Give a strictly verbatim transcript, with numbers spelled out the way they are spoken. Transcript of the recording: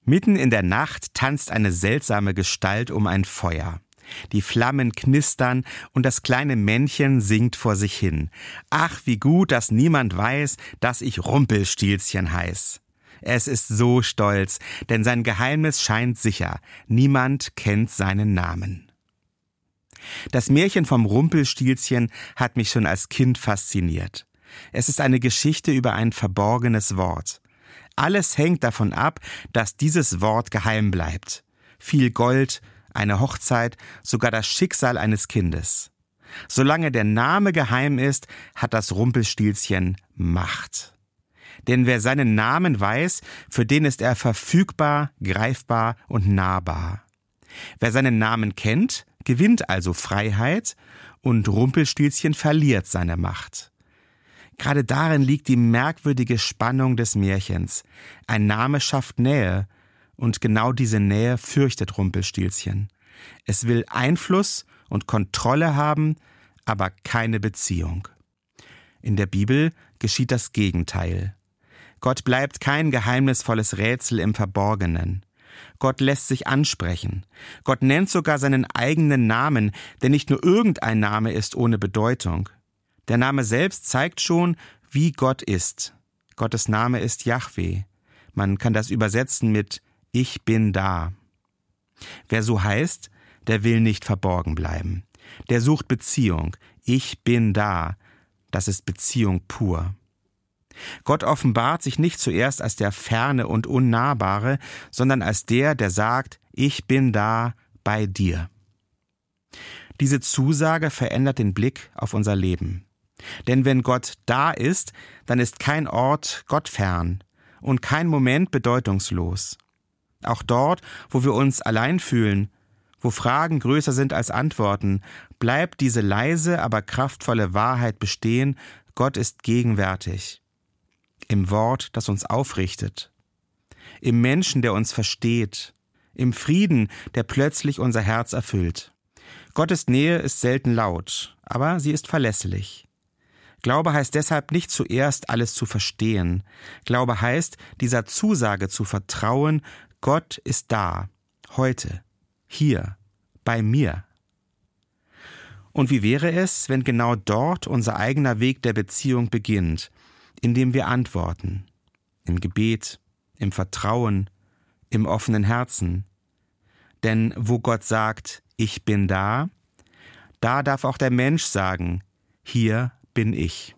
Mitten in der Nacht tanzt eine seltsame Gestalt um ein Feuer. Die Flammen knistern und das kleine Männchen singt vor sich hin. Ach, wie gut, dass niemand weiß, dass ich Rumpelstilzchen heiß. Es ist so stolz, denn sein Geheimnis scheint sicher. Niemand kennt seinen Namen. Das Märchen vom Rumpelstilzchen hat mich schon als Kind fasziniert. Es ist eine Geschichte über ein verborgenes Wort. Alles hängt davon ab, dass dieses Wort geheim bleibt. Viel Gold, eine Hochzeit, sogar das Schicksal eines Kindes. Solange der Name geheim ist, hat das Rumpelstilzchen Macht. Denn wer seinen Namen weiß, für den ist er verfügbar, greifbar und nahbar. Wer seinen Namen kennt, gewinnt also Freiheit und Rumpelstilzchen verliert seine Macht. Gerade darin liegt die merkwürdige Spannung des Märchens. Ein Name schafft Nähe und genau diese Nähe fürchtet Rumpelstilzchen. Es will Einfluss und Kontrolle haben, aber keine Beziehung. In der Bibel geschieht das Gegenteil. Gott bleibt kein geheimnisvolles Rätsel im Verborgenen. Gott lässt sich ansprechen. Gott nennt sogar seinen eigenen Namen, denn nicht nur irgendein Name ist ohne Bedeutung. Der Name selbst zeigt schon, wie Gott ist. Gottes Name ist Jahwe. Man kann das übersetzen mit Ich bin da. Wer so heißt, der will nicht verborgen bleiben. Der sucht Beziehung. Ich bin da. Das ist Beziehung pur. Gott offenbart sich nicht zuerst als der Ferne und Unnahbare, sondern als der, der sagt, ich bin da bei dir. Diese Zusage verändert den Blick auf unser Leben. Denn wenn Gott da ist, dann ist kein Ort Gott fern und kein Moment bedeutungslos. Auch dort, wo wir uns allein fühlen, wo Fragen größer sind als Antworten, bleibt diese leise, aber kraftvolle Wahrheit bestehen, Gott ist gegenwärtig. Im Wort, das uns aufrichtet. Im Menschen, der uns versteht. Im Frieden, der plötzlich unser Herz erfüllt. Gottes Nähe ist selten laut, aber sie ist verlässlich. Glaube heißt deshalb nicht zuerst alles zu verstehen. Glaube heißt, dieser Zusage zu vertrauen, Gott ist da, heute, hier, bei mir. Und wie wäre es, wenn genau dort unser eigener Weg der Beziehung beginnt, indem wir antworten, im Gebet, im Vertrauen, im offenen Herzen. Denn wo Gott sagt, ich bin da, da darf auch der Mensch sagen, hier bin ich.